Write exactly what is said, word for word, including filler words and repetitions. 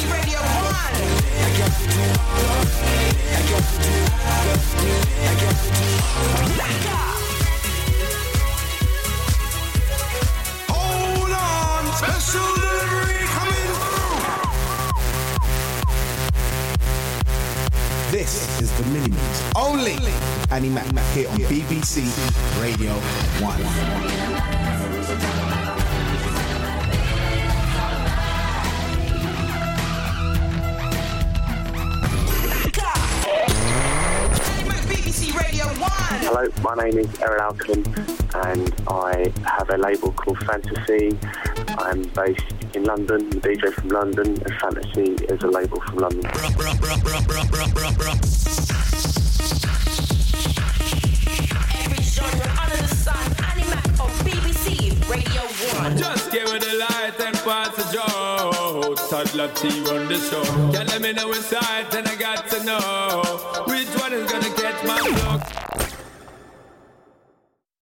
Radio one. Hold on, special delivery coming through. This is the Mini Mix. Only Annie Mac here on B B C Radio one. Hello, my name is Errol Alcom and I have a label called Fantasy. I'm based in London, I'm a D J from London, and Fantasy is a label from London. Every genre under the sun, Annie Mac on B B C Radio one. Just give it a light and pass a joke. Toddler T run the show. Can let me know inside, then I got to know which one is gonna catch my look.